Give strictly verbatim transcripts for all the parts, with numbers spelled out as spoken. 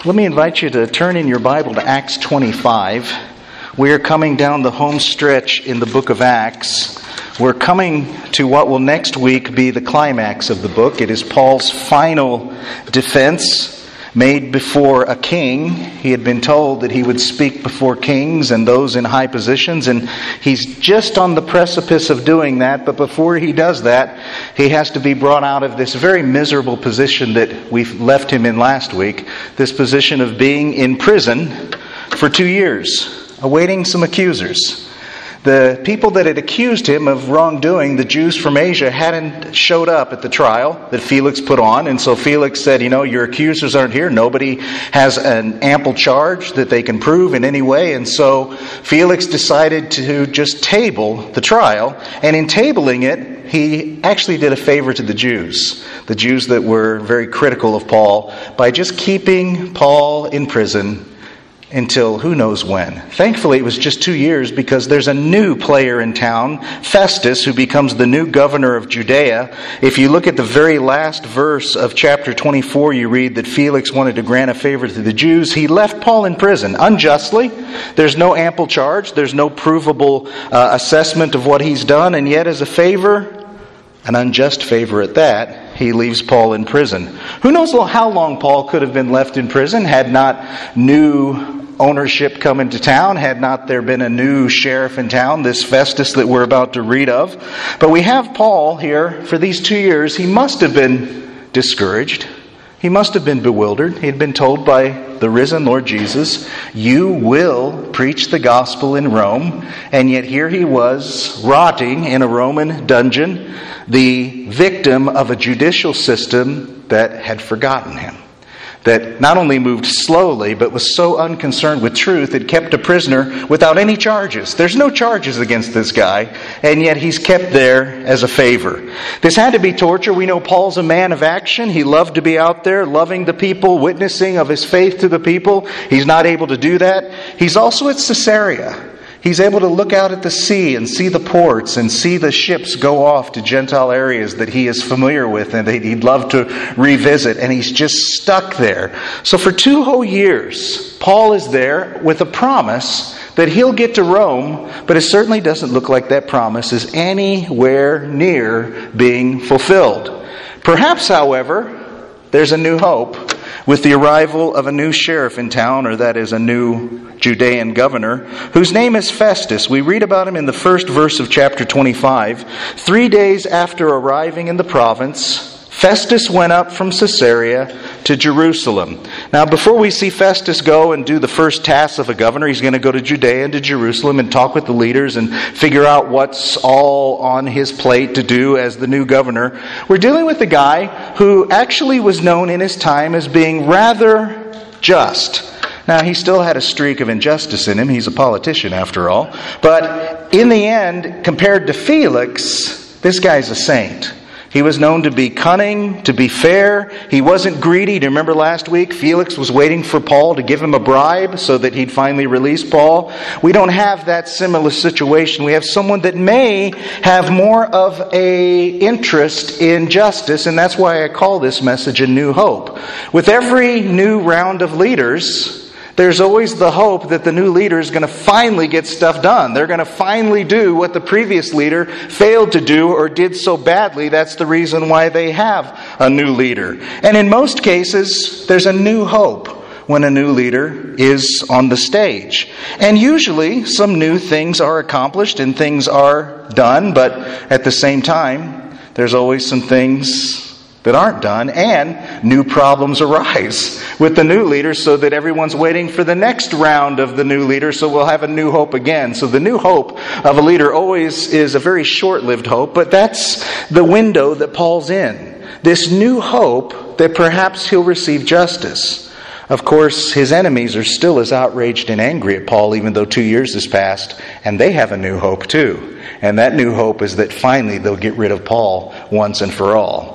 Let me invite you to turn in your Bible to Acts twenty-five. We are coming down the home stretch in the book of Acts. We're coming to what will next week be the climax of the book. It is Paul's final defense made before a king. He had been told that he would speak before kings and those in high positions, and he's just on the precipice of doing that. But before he does that, he has to be brought out of this very miserable position that we left him in last week, this position of being in prison for two years, awaiting some accusers. The people that had accused him of wrongdoing, the Jews from Asia, hadn't showed up at the trial that Felix put on. And so Felix said, you know, your accusers aren't here. Nobody has an ample charge that they can prove in any way. And so Felix decided to just table the trial. And in tabling it, he actually did a favor to the Jews, the Jews that were very critical of Paul, by just keeping Paul in prison until who knows when. Thankfully, it was just two years because there's a new player in town, Festus, who becomes the new governor of Judea. If you look at the very last verse of chapter twenty-four, you read that Felix wanted to grant a favor to the Jews. He left Paul in prison unjustly. There's no ample charge. There's no provable uh, assessment of what he's done. And yet, as a favor, an unjust favor at that, he leaves Paul in prison. Who knows how long Paul could have been left in prison had not new ownership come into town, had not there been a new sheriff in town, this Festus that we're about to read of. But we have Paul here for these two years. He must have been discouraged. He must have been bewildered. He had been told by the risen Lord Jesus, you will preach the gospel in Rome. And yet here he was, rotting in a Roman dungeon, the victim of a judicial system that had forgotten him, that not only moved slowly, but was so unconcerned with truth, it kept a prisoner without any charges. There's no charges against this guy, and yet he's kept there as a favor. This had to be torture. We know Paul's a man of action. He loved to be out there, loving the people, witnessing of his faith to the people. He's not able to do that. He's also at Caesarea. He's able to look out at the sea and see the ports and see the ships go off to Gentile areas that he is familiar with and that he'd love to revisit. And he's just stuck there. So for two whole years, Paul is there with a promise that he'll get to Rome, but it certainly doesn't look like that promise is anywhere near being fulfilled. Perhaps, however, there's a new hope with the arrival of a new sheriff in town, or that is a new Judean governor, whose name is Festus. We read about him in the first verse of chapter twenty-five. Three days after arriving in the province, Festus went up from Caesarea to Jerusalem. Now, before we see Festus go and do the first task of a governor, he's going to go to Judea and to Jerusalem and talk with the leaders and figure out what's all on his plate to do as the new governor. We're dealing with a guy who actually was known in his time as being rather just. Now, he still had a streak of injustice in him. He's a politician, after all. But in the end, compared to Felix, this guy's a saint. He was known to be cunning, to be fair. He wasn't greedy. Do you remember last week? Felix was waiting for Paul to give him a bribe so that he'd finally release Paul. We don't have that similar situation. We have someone that may have more of a interest in justice, and that's why I call this message A New Hope. With every new round of leaders, there's always the hope that the new leader is going to finally get stuff done. They're going to finally do what the previous leader failed to do or did so badly. That's the reason why they have a new leader. And in most cases, there's a new hope when a new leader is on the stage. And usually, some new things are accomplished and things are done, but at the same time, there's always some things that aren't done, and new problems arise with the new leader so that everyone's waiting for the next round of the new leader, so we'll have a new hope again. So the new hope of a leader always is a very short-lived hope, but that's the window that Paul's in. This new hope that perhaps he'll receive justice. Of course, his enemies are still as outraged and angry at Paul, even though two years has passed, and they have a new hope too. And that new hope is that finally they'll get rid of Paul once and for all.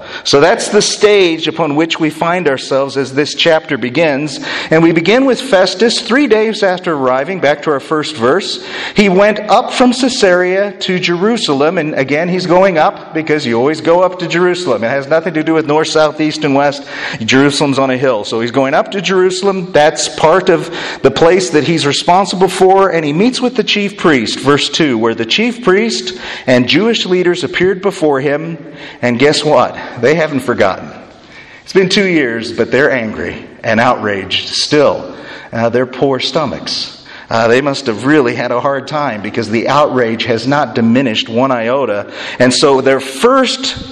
So that's the stage upon which we find ourselves as this chapter begins. And we begin with Festus. Three days after arriving, back to our first verse, he went up from Caesarea to Jerusalem. And again, he's going up because you always go up to Jerusalem. It has nothing to do with north, south, east, and west. Jerusalem's on a hill. So he's going up to Jerusalem. That's part of the place that he's responsible for. And he meets with the chief priest, verse two, where the chief priest and Jewish leaders appeared before him. And guess what? They haven't forgotten. It's been two years, but they're angry and outraged still. Uh, their poor stomachs. Uh, they must have really had a hard time because the outrage has not diminished one iota. And so their first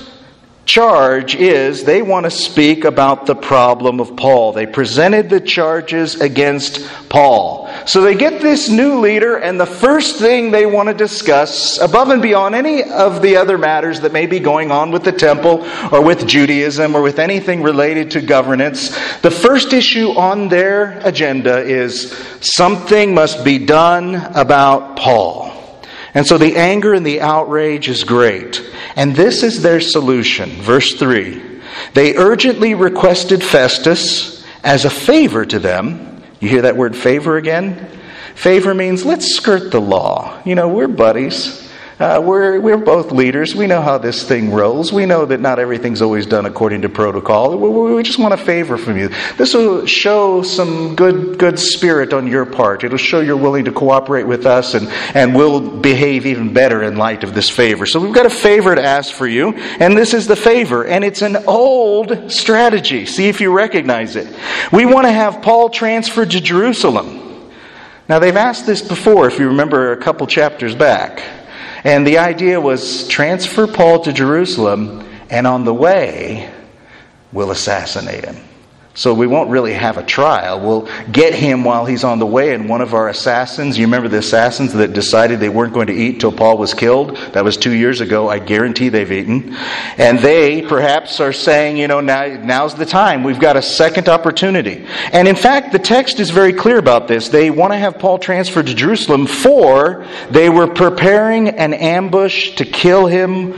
charge is they want to speak about the problem of Paul. They presented the charges against Paul. So they get this new leader, and the first thing they want to discuss, above and beyond any of the other matters that may be going on with the temple or with Judaism or with anything related to governance, the first issue on their agenda is something must be done about Paul. And so the anger and the outrage is great. And this is their solution. Verse three. They urgently requested Festus as a favor to them. You hear that word favor again? Favor means let's skirt the law. You know, we're buddies. Uh, we're we're both leaders. We know how this thing rolls. We know that not everything's always done according to protocol. We, we just want a favor from you. This will show some good good spirit on your part. It'll show you're willing to cooperate with us, and, and we'll behave even better in light of this favor. So we've got a favor to ask for you, and this is the favor. And it's an old strategy. See if you recognize it. We want to have Paul transferred to Jerusalem. Now they've asked this before, if you remember a couple chapters back. And the idea was transfer Paul to Jerusalem, and on the way, we'll assassinate him. So we won't really have a trial. We'll get him while he's on the way, and one of our assassins, you remember the assassins that decided they weren't going to eat till Paul was killed? That was two years ago. I guarantee they've eaten. And they perhaps are saying, you know, now now's the time. We've got a second opportunity. And in fact, the text is very clear about this. They want to have Paul transferred to Jerusalem, for they were preparing an ambush to kill him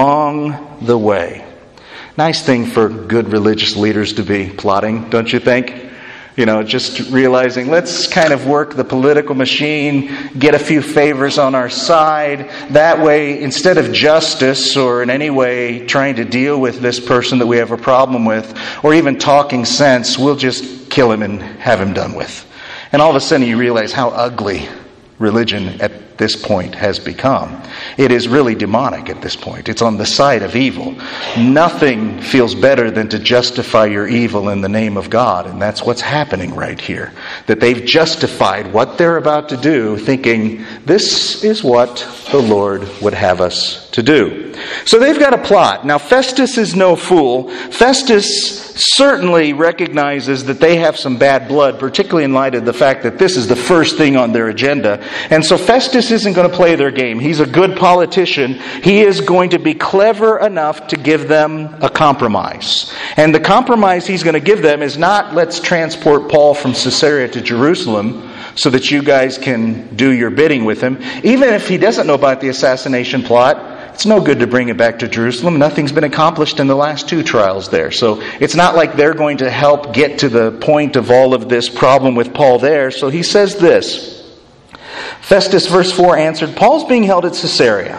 along the way. Nice thing for good religious leaders to be plotting, don't you think? You know, just realizing, let's kind of work the political machine, get a few favors on our side. That way, instead of justice or in any way trying to deal with this person that we have a problem with, or even talking sense, we'll just kill him and have him done with. And all of a sudden you realize how ugly religion at this point has become. It is really demonic at this point. It's on the side of evil. Nothing feels better than to justify your evil in the name of God, and that's what's happening right here. That they've justified what they're about to do, thinking this is what the Lord would have us to do. So they've got a plot. Now Festus is no fool. Festus certainly recognizes that they have some bad blood, particularly in light of the fact that this is the first thing on their agenda. And so Festus isn't going to play their game. He's a good politician. He is going to be clever enough to give them a compromise. And the compromise he's going to give them is not, let's transport Paul from Caesarea to Jerusalem so that you guys can do your bidding with him. Even if he doesn't know about the assassination plot, it's no good to bring it back to Jerusalem. Nothing's been accomplished in the last two trials there. So it's not like they're going to help get to the point of all of this problem with Paul there. So he says this. Festus, verse four, answered, Paul's being held at Caesarea,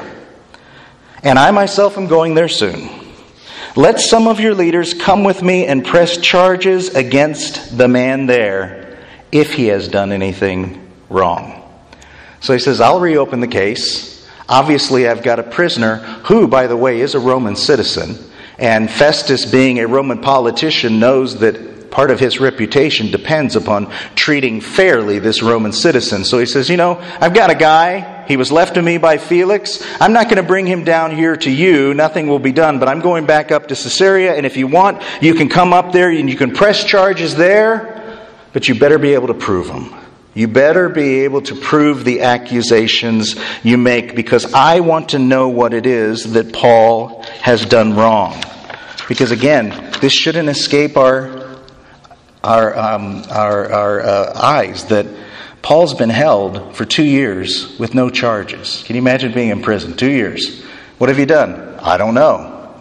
and I myself am going there soon. Let some of your leaders come with me and press charges against the man there if he has done anything wrong. So he says, I'll reopen the case. Obviously, I've got a prisoner who, by the way, is a Roman citizen. And Festus, being a Roman politician, knows that part of his reputation depends upon treating fairly this Roman citizen. So he says, you know, I've got a guy. He was left to me by Felix. I'm not going to bring him down here to you. Nothing will be done. But I'm going back up to Caesarea. And if you want, you can come up there and you can press charges there. But you better be able to prove them. You better be able to prove the accusations you make, because I want to know what it is that Paul has done wrong. Because again, this shouldn't escape our our um, our, our uh, eyes that Paul's been held for two years with no charges. Can you imagine being in prison? Two years. What have you done? I don't know.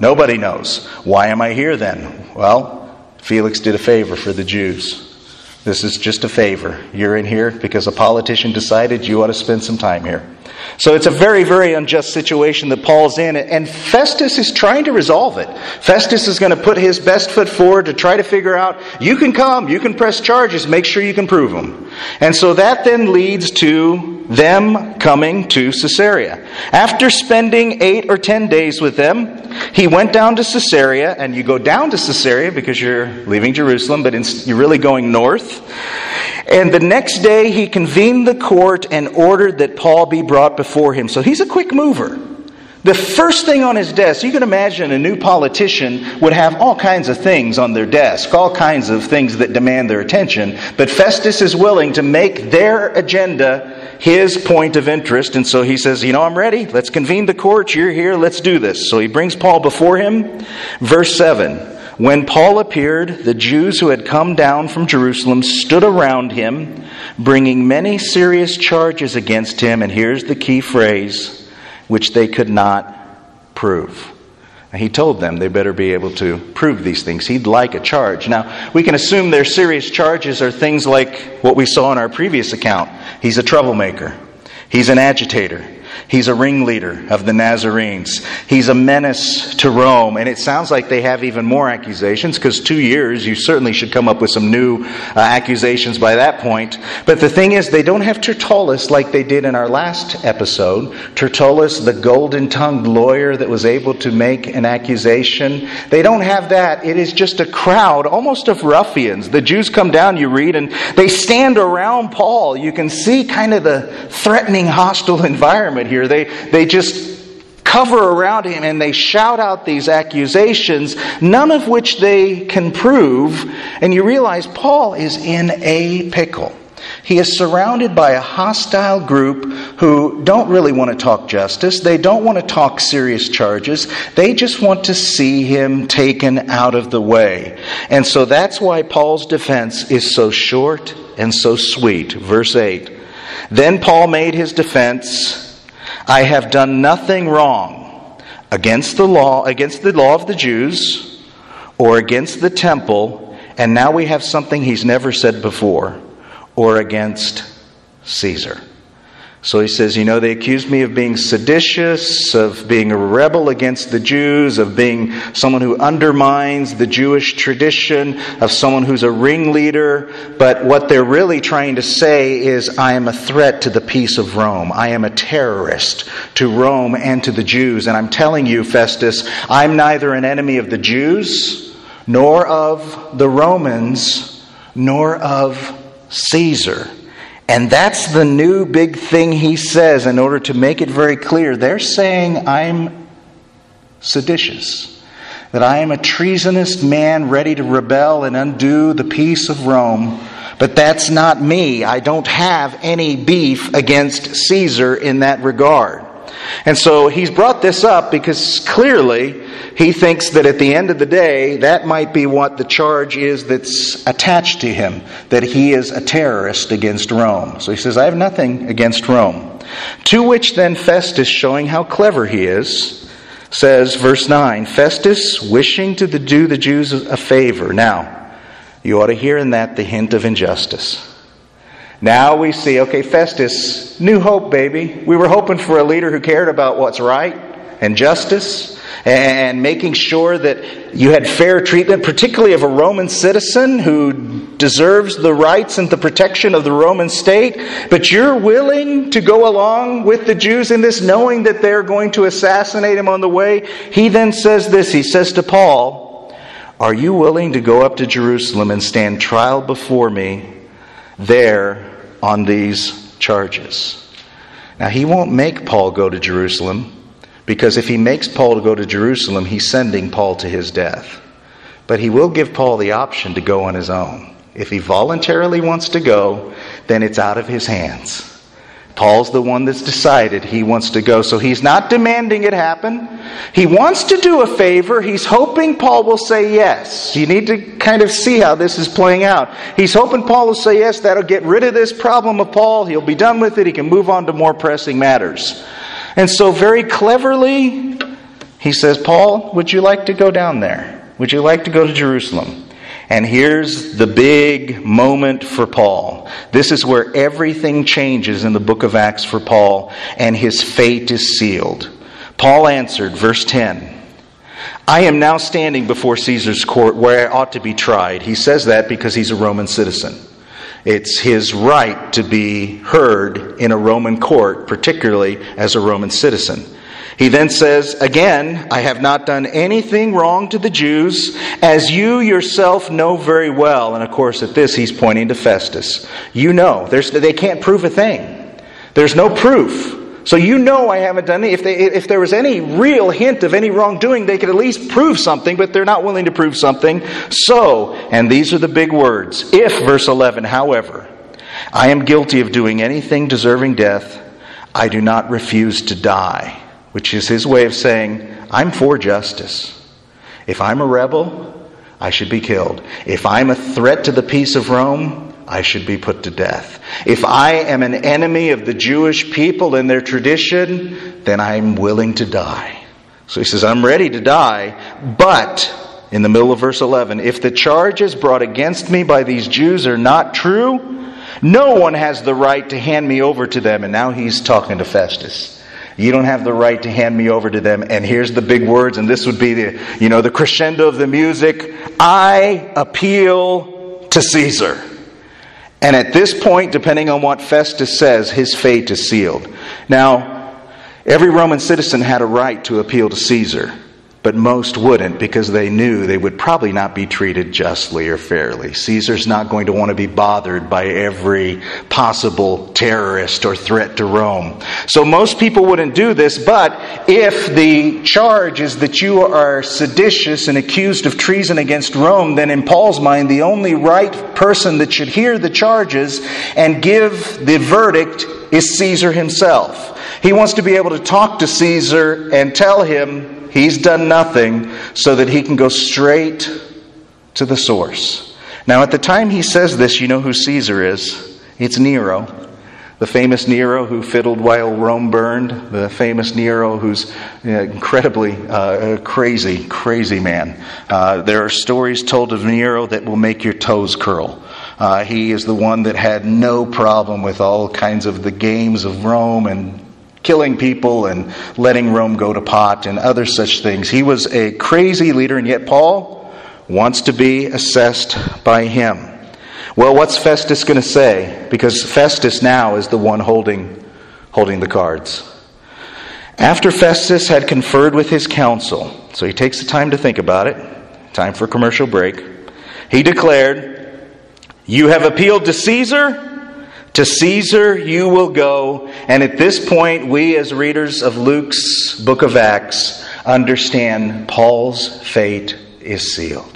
Nobody knows. Why am I here then? Well, Felix did a favor for the Jews. This is just a favor. You're in here because a politician decided you ought to spend some time here. So it's a very, very unjust situation that Paul's in, and Festus is trying to resolve it. Festus is going to put his best foot forward to try to figure out, you can come, you can press charges, make sure you can prove them. And so that then leads to them coming to Caesarea. After spending eight or ten days with them, he went down to Caesarea, and you go down to Caesarea because you're leaving Jerusalem, but you're really going north. And the next day he convened the court and ordered that Paul be brought before him. So he's a quick mover. The first thing on his desk, you can imagine a new politician would have all kinds of things on their desk, all kinds of things that demand their attention. But Festus is willing to make their agenda his point of interest. And so he says, you know, I'm ready. Let's convene the court. You're here. Let's do this. So he brings Paul before him. Verse seven. When Paul appeared, the Jews who had come down from Jerusalem stood around him, bringing many serious charges against him. And here's the key phrase, which they could not prove. Now, he told them they better be able to prove these things. He'd like a charge. Now, we can assume their serious charges are things like what we saw in our previous account. He's a troublemaker. He's an agitator. He's a ringleader of the Nazarenes. He's a menace to Rome. And it sounds like they have even more accusations, because two years, you certainly should come up with some new uh, accusations by that point. But the thing is, they don't have Tertullus like they did in our last episode. Tertullus, the golden-tongued lawyer that was able to make an accusation. They don't have that. It is just a crowd, almost of ruffians. The Jews come down, you read, and they stand around Paul. You can see kind of the threatening, hostile environment here. They they just cover around him and they shout out these accusations, none of which they can prove. And you realize Paul is in a pickle. He is surrounded by a hostile group who don't really want to talk justice. They don't want to talk serious charges. They just want to see him taken out of the way. And so that's why Paul's defense is so short and so sweet. Verse eight. Then Paul made his defense, I have done nothing wrong against the law, against the law of the Jews, or against the temple, and now we have something he's never said before, or against Caesar. So he says, you know, they accused me of being seditious, of being a rebel against the Jews, of being someone who undermines the Jewish tradition, of someone who's a ringleader. But what they're really trying to say is, I am a threat to the peace of Rome. I am a terrorist to Rome and to the Jews. And I'm telling you, Festus, I'm neither an enemy of the Jews, nor of the Romans, nor of Caesar. And that's the new big thing he says in order to make it very clear. They're saying I'm seditious, that I am a treasonous man ready to rebel and undo the peace of Rome. But that's not me. I don't have any beef against Caesar in that regard. And so he's brought this up because clearly he thinks that at the end of the day, that might be what the charge is that's attached to him, that he is a terrorist against Rome. So he says, I have nothing against Rome. To which then Festus, showing how clever he is, says, verse nine, Festus, wishing to do the Jews a favor. Now, you ought to hear in that the hint of injustice. Now we see, okay, Festus, new hope, baby. We were hoping for a leader who cared about what's right and justice and making sure that you had fair treatment, particularly of a Roman citizen who deserves the rights and the protection of the Roman state. But you're willing to go along with the Jews in this, knowing that they're going to assassinate him on the way. He then says this, he says to Paul, are you willing to go up to Jerusalem and stand trial before me there on these charges? Now, he won't make Paul go to Jerusalem, because if he makes Paul to go to Jerusalem, he's sending Paul to his death. But he will give Paul the option to go on his own. If he voluntarily wants to go, then it's out of his hands. Paul's the one that's decided he wants to go. So he's not demanding it happen. He wants to do a favor. He's hoping Paul will say yes. You need to kind of see how this is playing out. He's hoping Paul will say yes. That'll get rid of this problem of Paul. He'll be done with it. He can move on to more pressing matters. And so very cleverly, he says, Paul, would you like to go down there? Would you like to go to Jerusalem? And here's the big moment for Paul. This is where everything changes in the book of Acts for Paul, and his fate is sealed. Paul answered, verse ten, I am now standing before Caesar's court where I ought to be tried. He says that because he's a Roman citizen. It's his right to be heard in a Roman court, particularly as a Roman citizen. He then says, again, I have not done anything wrong to the Jews, as you yourself know very well. And of course, at this, he's pointing to Festus. You know, there's, they can't prove a thing. There's no proof. So you know I haven't done it. If, they, if there was any real hint of any wrongdoing, they could at least prove something, but they're not willing to prove something. So, and these are the big words, if, verse eleven, however, I am guilty of doing anything deserving death, I do not refuse to die. Which is his way of saying, I'm for justice. If I'm a rebel, I should be killed. If I'm a threat to the peace of Rome, I should be put to death. If I am an enemy of the Jewish people and their tradition, then I'm willing to die. So he says, I'm ready to die, but, in the middle of verse eleven, if the charges brought against me by these Jews are not true, no one has the right to hand me over to them. And now he's talking to Festus. You don't have the right to hand me over to them. And here's the big words, and this would be the, you know, the crescendo of the music. I appeal to Caesar. And at this point, depending on what Festus says, his fate is sealed. Now, every Roman citizen had a right to appeal to Caesar, but most wouldn't, because they knew they would probably not be treated justly or fairly. Caesar's not going to want to be bothered by every possible terrorist or threat to Rome. So most people wouldn't do this, but if the charge is that you are seditious and accused of treason against Rome, then in Paul's mind, the only right person that should hear the charges and give the verdict is Caesar himself. He wants to be able to talk to Caesar and tell him he's done nothing, so that he can go straight to the source. Now, at the time he says this, you know who Caesar is. It's Nero. The famous Nero who fiddled while Rome burned. The famous Nero who's incredibly uh, crazy, crazy man. Uh, there are stories told of Nero that will make your toes curl. Uh, he is the one that had no problem with all kinds of the games of Rome and killing people and letting Rome go to pot and other such things. He was a crazy leader, and yet Paul wants to be assessed by him. Well, what's Festus going to say? Because Festus now is the one holding, holding the cards. After Festus had conferred with his council, so he takes the time to think about it, time for a commercial break, he declared, "You have appealed to Caesar? To Caesar you will go." And at this point, we as readers of Luke's book of Acts understand Paul's fate is sealed.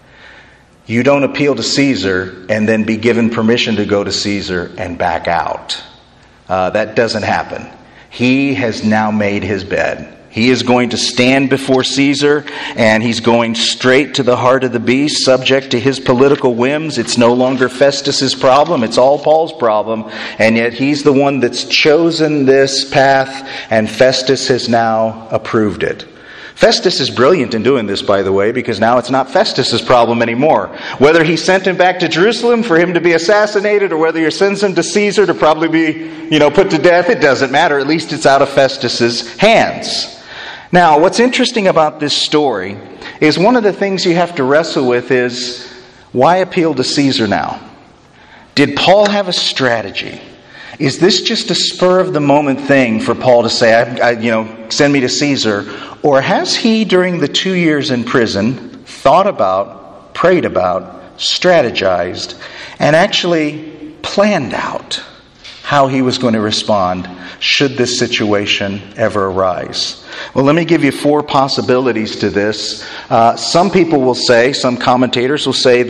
You don't appeal to Caesar and then be given permission to go to Caesar and back out. Uh, that doesn't happen. He has now made his bed. He is going to stand before Caesar, and he's going straight to the heart of the beast, subject to his political whims. It's no longer Festus's problem. It's all Paul's problem. And yet he's the one that's chosen this path, and Festus has now approved it. Festus is brilliant in doing this, by the way, because now it's not Festus's problem anymore. Whether he sent him back to Jerusalem for him to be assassinated, or whether he sends him to Caesar to probably be, you know, put to death, it doesn't matter. At least it's out of Festus's hands. Now, what's interesting about this story is one of the things you have to wrestle with is, why appeal to Caesar now? Did Paul have a strategy? Is this just a spur-of-the-moment thing for Paul to say, I, I, you know, send me to Caesar? Or has he, during the two years in prison, thought about, prayed about, strategized, and actually planned out how he was going to respond should this situation ever arise? Well, let me give you four possibilities to this. Uh, some people will say, some commentators will say that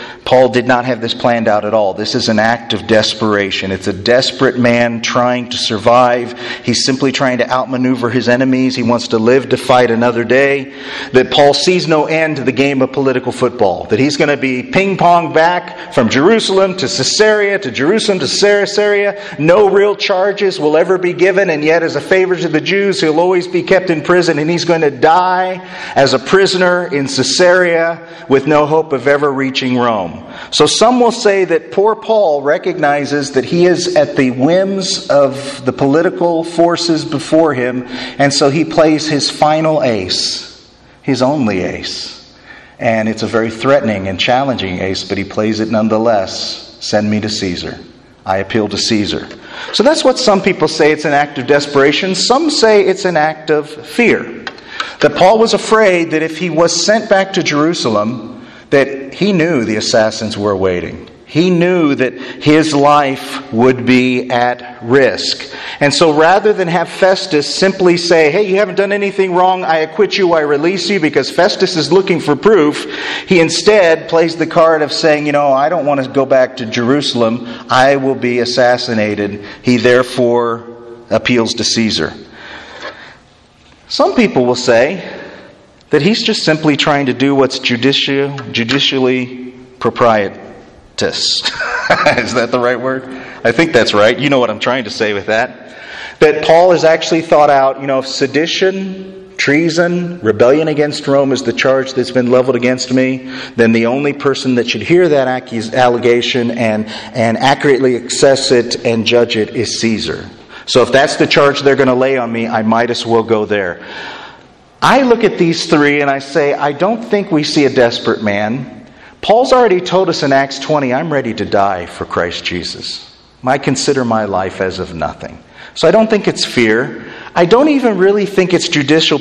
Paul did not have this planned out at all. This is an act of desperation. It's a desperate man trying to survive. He's simply trying to outmaneuver his enemies. He wants to live to fight another day. That Paul sees no end to the game of political football. That he's going to be ping-pong back from Jerusalem to Caesarea, to Jerusalem to Caesarea. No real charges will ever be given, and yet as a favor to the Jews, he'll always be kept in prison, and he's going to die as a prisoner in Caesarea with no hope of ever reaching Rome. So some will say that poor Paul recognizes that he is at the whims of the political forces before him, and so he plays his final ace, his only ace. And it's a very threatening and challenging ace, but he plays it nonetheless. Send me to Caesar. I appeal to Caesar. So that's what some people say, it's an act of desperation. Some say it's an act of fear. That Paul was afraid that if he was sent back to Jerusalem, that he knew the assassins were waiting. He knew that his life would be at risk. And so rather than have Festus simply say, hey, you haven't done anything wrong, I acquit you, I release you, because Festus is looking for proof, he instead plays the card of saying, you know, I don't want to go back to Jerusalem, I will be assassinated. He therefore appeals to Caesar. Some people will say that he's just simply trying to do what's judici- judicially proprietous. Is that the right word? I think that's right. You know what I'm trying to say with that. That Paul has actually thought out, you know, if sedition, treason, rebellion against Rome is the charge that's been leveled against me, then the only person that should hear that accus- allegation and, and accurately assess it and judge it is Caesar. So if that's the charge they're going to lay on me, I might as well go there. I look at these three and I say, I don't think we see a desperate man. Paul's already told us in Acts twenty, I'm ready to die for Christ Jesus. I consider my life as of nothing. So I don't think it's fear. I don't even really think it's judicial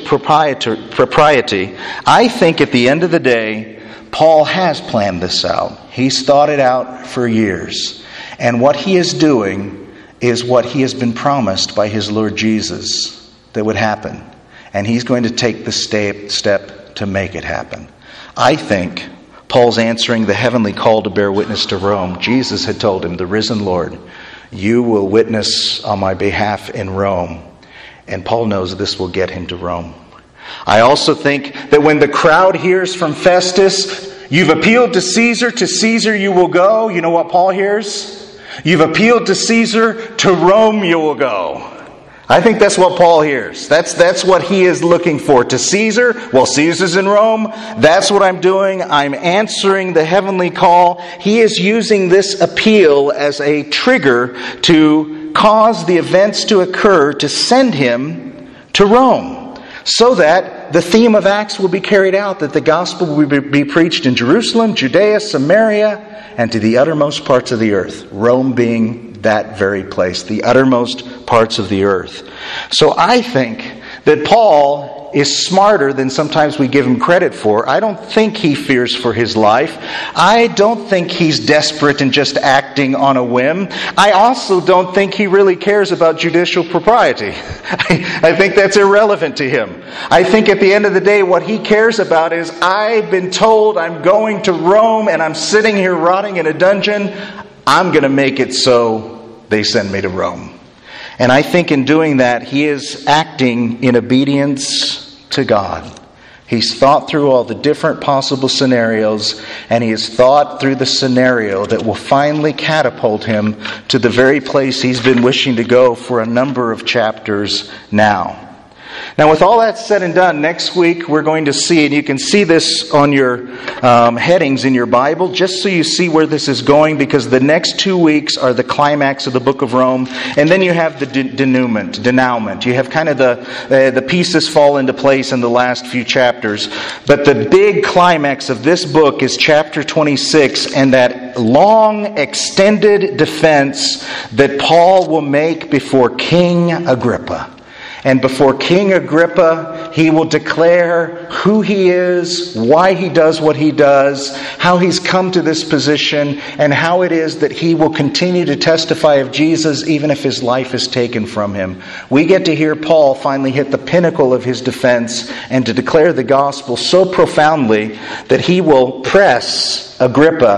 propriety. I think at the end of the day, Paul has planned this out. He's thought it out for years. And what he is doing is what he has been promised by his Lord Jesus that would happen. And he's going to take the step, step to make it happen. I think Paul's answering the heavenly call to bear witness to Rome. Jesus had told him, the risen Lord, you will witness on my behalf in Rome. And Paul knows this will get him to Rome. I also think that when the crowd hears from Festus, you've appealed to Caesar, to Caesar you will go. You know what Paul hears? You've appealed to Caesar, to Rome you will go. I think that's what Paul hears. That's that's what he is looking for. To Caesar, well, Caesar's in Rome. That's what I'm doing. I'm answering the heavenly call. He is using this appeal as a trigger to cause the events to occur to send him to Rome, so that the theme of Acts will be carried out, that the gospel will be preached in Jerusalem, Judea, Samaria, and to the uttermost parts of the earth. Rome being that very place, the uttermost parts of the earth. So I think that Paul is smarter than sometimes we give him credit for. I don't think he fears for his life. I don't think he's desperate and just acting on a whim. I also don't think he really cares about judicial propriety. I, I think that's irrelevant to him. I think at the end of the day, what he cares about is, I've been told I'm going to Rome and I'm sitting here rotting in a dungeon. I'm going to make it so they send me to Rome. And I think in doing that, he is acting in obedience to God. He's thought through all the different possible scenarios, and he has thought through the scenario that will finally catapult him to the very place he's been wishing to go for a number of chapters now. Now, with all that said and done, next week we're going to see, and you can see this on your um, headings in your Bible, just so you see where this is going, because the next two weeks are the climax of the book of Rome, and then you have the de- denouement, denouement. You have kind of the, uh, the pieces fall into place in the last few chapters. But the big climax of this book is chapter twenty-six, and that long, extended defense that Paul will make before King Agrippa. And before King Agrippa, he will declare who he is, why he does what he does, how he's come to this position, and how it is that he will continue to testify of Jesus even if his life is taken from him. We get to hear Paul finally hit the pinnacle of his defense and to declare the gospel so profoundly that he will press Agrippa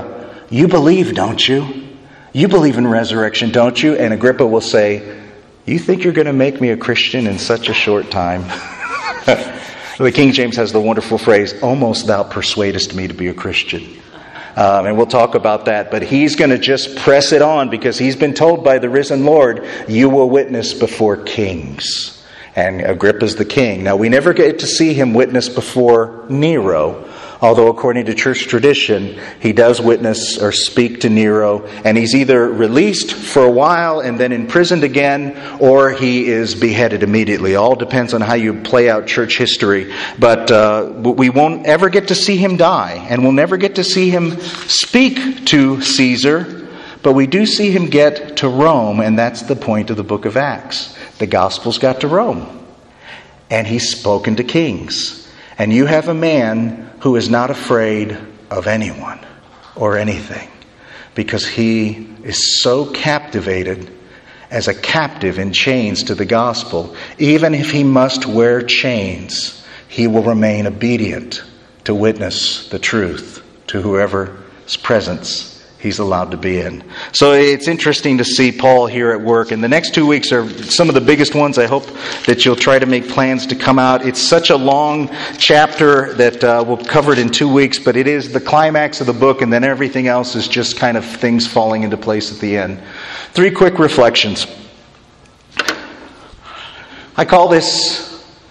you believe, don't you? You believe in resurrection, don't you? And Agrippa will say, you think you're going to make me a Christian in such a short time? The King James has the wonderful phrase, almost thou persuadest me to be a Christian. Um, and we'll talk about that. But he's going to just press it on because he's been told by the risen Lord, you will witness before kings. And Agrippa's the king. Now, we never get to see him witness before Nero. Although according to church tradition, he does witness or speak to Nero, and he's either released for a while and then imprisoned again, or he is beheaded immediately. All depends on how you play out church history. But uh, we won't ever get to see him die, and we'll never get to see him speak to Caesar, but we do see him get to Rome, and that's the point of the book of Acts. The Gospels got to Rome, and he's spoken to kings. And you have a man who is not afraid of anyone or anything because he is so captivated as a captive in chains to the gospel. Even if he must wear chains, he will remain obedient to witness the truth to whoever's presence he's allowed to be in. So it's interesting to see Paul here at work. And the next two weeks are some of the biggest ones. I hope that you'll try to make plans to come out. It's such a long chapter that uh, we'll cover it in two weeks, but it is the climax of the book, and then everything else is just kind of things falling into place at the end. Three quick reflections. I call this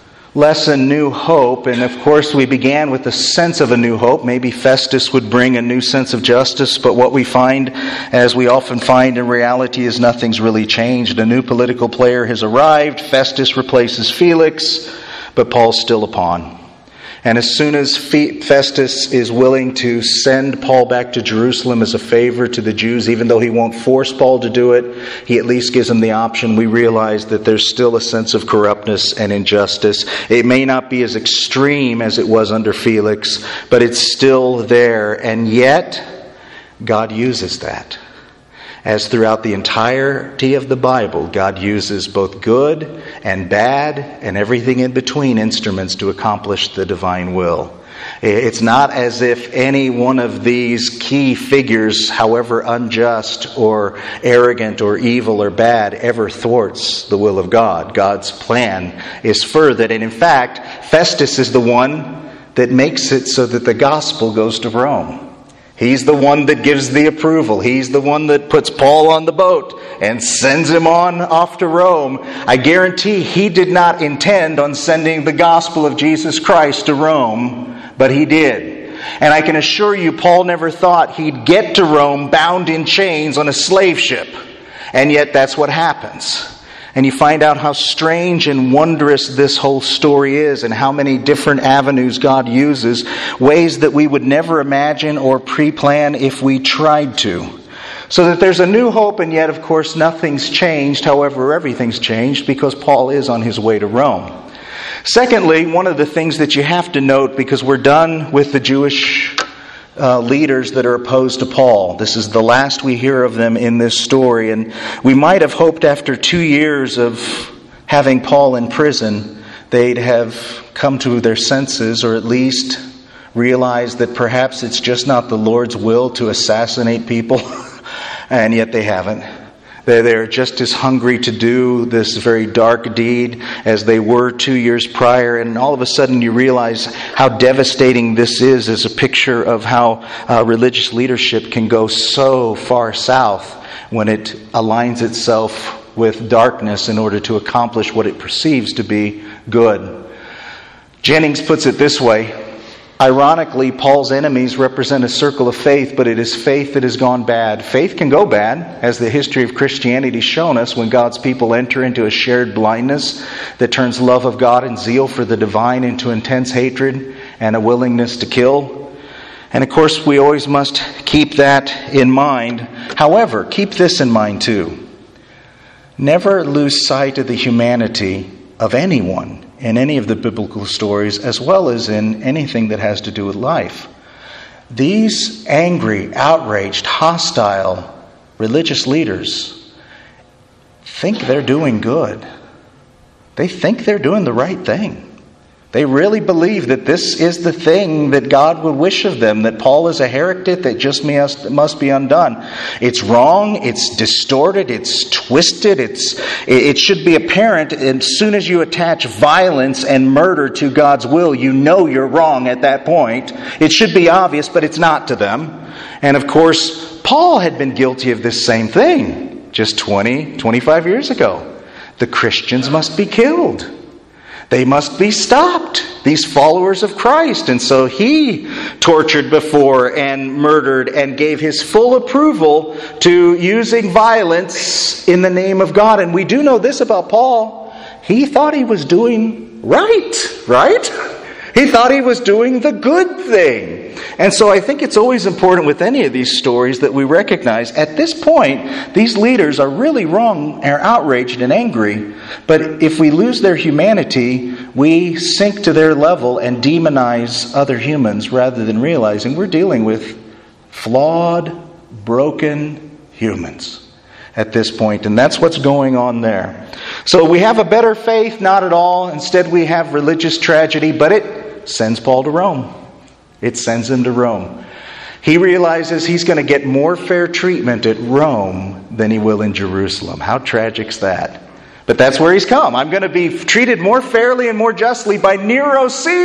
lesson New Hope, and of course we began with a sense of a new hope. Maybe Festus would bring a new sense of justice, but what we find, as we often find in reality, is nothing's really changed. A new political player has arrived. Festus replaces Felix, but Paul's still a pawn. And as soon as Festus is willing to send Paul back to Jerusalem as a favor to the Jews, even though he won't force Paul to do it, he at least gives him the option. We realize that there's still a sense of corruptness and injustice. It may not be as extreme as it was under Felix, but it's still there. And yet, God uses that. As throughout the entirety of the Bible, God uses both good and bad and everything in between instruments to accomplish the divine will. It's not as if any one of these key figures, however unjust or arrogant or evil or bad, ever thwarts the will of God. God's plan is further. And in fact, Festus is the one that makes it so that the gospel goes to Rome. He's the one that gives the approval. He's the one that puts Paul on the boat and sends him on off to Rome. I guarantee he did not intend on sending the gospel of Jesus Christ to Rome, but he did. And I can assure you, Paul never thought he'd get to Rome bound in chains on a slave ship. And yet that's what happens. And you find out how strange and wondrous this whole story is and how many different avenues God uses, ways that we would never imagine or pre-plan if we tried to. So that there's a new hope, and yet, of course, nothing's changed. However, everything's changed because Paul is on his way to Rome. Secondly, one of the things that you have to note, because we're done with the Jewish Uh, leaders that are opposed to Paul. This is the last we hear of them in this story. And we might have hoped after two years of having Paul in prison, they'd have come to their senses, or at least realized that perhaps it's just not the Lord's will to assassinate people. And yet they haven't. They're just as hungry to do this very dark deed as they were two years prior. And all of a sudden you realize how devastating this is as a picture of how uh, religious leadership can go so far south when it aligns itself with darkness in order to accomplish what it perceives to be good. Jennings puts it this way. Ironically, Paul's enemies represent a circle of faith, but it is faith that has gone bad. Faith can go bad, as the history of Christianity has shown us, when God's people enter into a shared blindness that turns love of God and zeal for the divine into intense hatred and a willingness to kill. And of course, we always must keep that in mind. However, keep this in mind too. Never lose sight of the humanity of anyone in any of the biblical stories, as well as in anything that has to do with life. These angry, outraged, hostile religious leaders think they're doing good. They think they're doing the right thing. They really believe that this is the thing that God would wish of them, that Paul is a heretic that just must, must be undone. It's wrong, it's distorted, it's twisted, it's, it should be apparent as soon as you attach violence and murder to God's will, you know you're wrong at that point. It should be obvious, but it's not to them. And of course, Paul had been guilty of this same thing just twenty, twenty-five years ago. The Christians must be killed. They must be stopped, these followers of Christ. And so he tortured before and murdered and gave his full approval to using violence in the name of God. And we do know this about Paul. He thought he was doing right, right? He thought he was doing the good thing. And so I think it's always important with any of these stories that we recognize at this point, these leaders are really wrong, are outraged and angry. But if we lose their humanity, we sink to their level and demonize other humans rather than realizing we're dealing with flawed, broken humans at this point. And that's what's going on there. So we have a better faith? Not at all. Instead we have religious tragedy, but it sends Paul to Rome. It sends him to Rome. He realizes he's going to get more fair treatment at Rome than he will in Jerusalem. How tragic's that? But that's where he's come. I'm going to be treated more fairly and more justly by Nero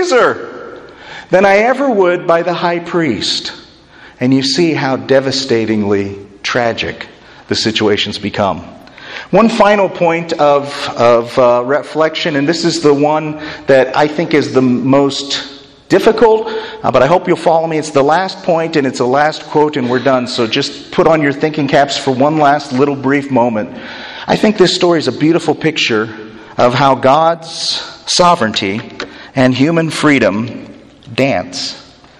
Caesar than I ever would by the high priest. And you see how devastatingly tragic the situation's become. One final point of, of uh, reflection, and this is the one that I think is the most difficult, uh, but I hope you'll follow me. It's the last point, and it's the last quote, and we're done. So just put on your thinking caps for one last little brief moment. I think this story is a beautiful picture of how God's sovereignty and human freedom dance.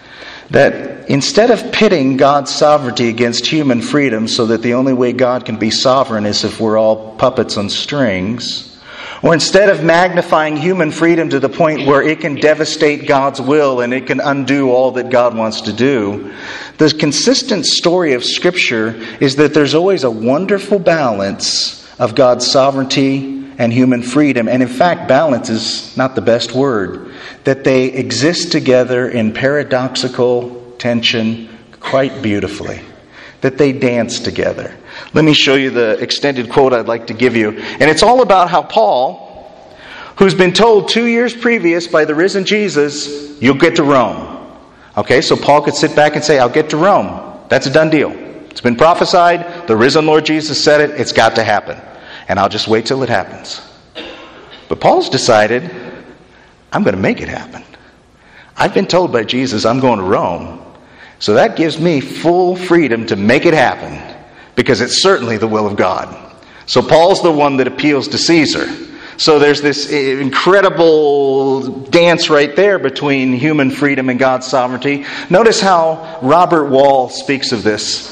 That instead of pitting God's sovereignty against human freedom so that the only way God can be sovereign is if we're all puppets on strings, or instead of magnifying human freedom to the point where it can devastate God's will and it can undo all that God wants to do, the consistent story of Scripture is that there's always a wonderful balance of God's sovereignty and human freedom. And in fact, balance is not the best word. That they exist together in paradoxical tension quite beautifully. That they dance together. Let me show you the extended quote I'd like to give you. And it's all about how Paul, who's been told two years previous by the risen Jesus, you'll get to Rome. Okay, so Paul could sit back and say, I'll get to Rome. That's a done deal. It's been prophesied. The risen Lord Jesus said it. It's got to happen. And I'll just wait till it happens. But Paul's decided, I'm going to make it happen. I've been told by Jesus I'm going to Rome. So that gives me full freedom to make it happen, because it's certainly the will of God. So Paul's the one that appeals to Caesar. So there's this incredible dance right there between human freedom and God's sovereignty. Notice how Robert Wall speaks of this.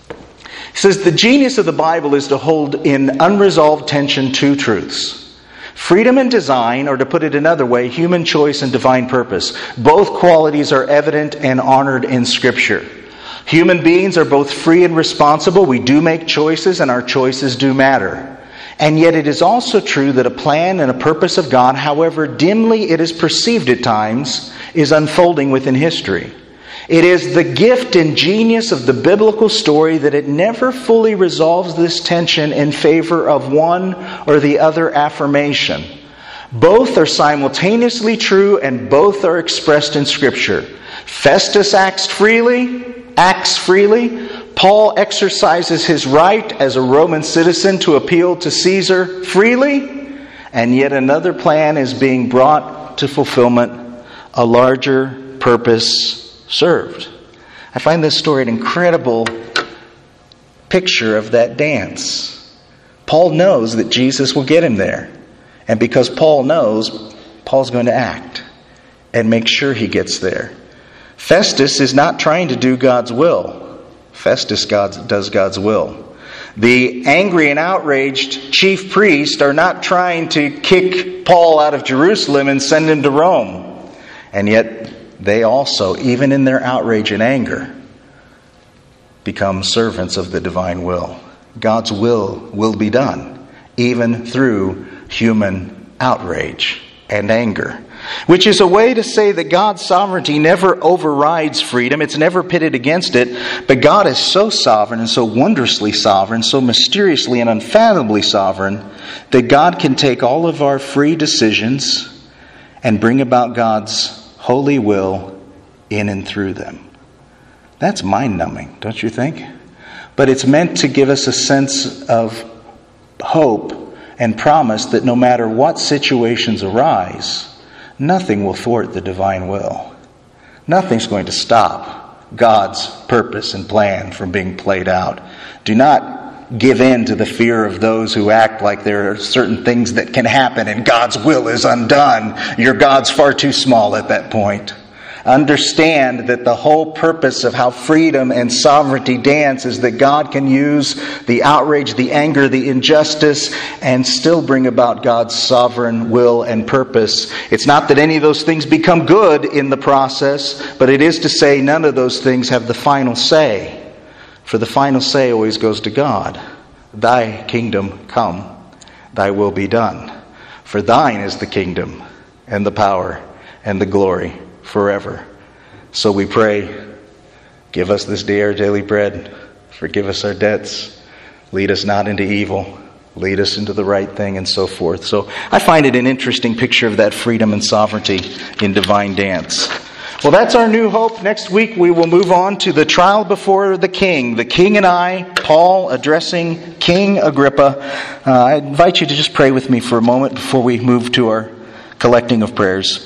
He says, the genius of the Bible is to hold in unresolved tension two truths. Freedom and design, or to put it another way, human choice and divine purpose. Both qualities are evident and honored in Scripture. Human beings are both free and responsible. We do make choices, and our choices do matter. And yet it is also true that a plan and a purpose of God, however dimly it is perceived at times, is unfolding within history. It is the gift and genius of the biblical story that it never fully resolves this tension in favor of one or the other affirmation. Both are simultaneously true, and both are expressed in Scripture. Festus acts freely, acts freely. Paul exercises his right as a Roman citizen to appeal to Caesar freely. And yet another plan is being brought to fulfillment, a larger purpose served. I find this story an incredible picture of that dance. Paul knows that Jesus will get him there. And because Paul knows, Paul's going to act and make sure he gets there. Festus is not trying to do God's will. Festus God, does God's will. The angry and outraged chief priests are not trying to kick Paul out of Jerusalem and send him to Rome. And yet they also, even in their outrage and anger, become servants of the divine will. God's will will be done, even through human outrage and anger. which is a way to say that God's sovereignty never overrides freedom. It's never pitted against it. But God is so sovereign and so wondrously sovereign, so mysteriously and unfathomably sovereign, that God can take all of our free decisions and bring about God's holy will in and through them. That's mind-numbing, don't you think? But it's meant to give us a sense of hope and promise that no matter what situations arise, nothing will thwart the divine will. Nothing's going to stop God's purpose and plan from being played out. Do not give in to the fear of those who act like there are certain things that can happen and God's will is undone. Your God's far too small at that point. Understand that the whole purpose of how freedom and sovereignty dance is that God can use the outrage, the anger, the injustice, and still bring about God's sovereign will and purpose. It's not that any of those things become good in the process, but it is to say none of those things have the final say. For the final say always goes to God. Thy kingdom come, thy will be done. For thine is the kingdom and the power and the glory forever. So we pray, give us this day our daily bread. Forgive us our debts. Lead us not into evil. Lead us into the right thing, and so forth. So I find it an interesting picture of that freedom and sovereignty in divine dance. Well, that's our new hope. Next week we will move on to the trial before the king. The king and I, Paul addressing King Agrippa. Uh, I invite you to just pray with me for a moment before we move to our collecting of prayers.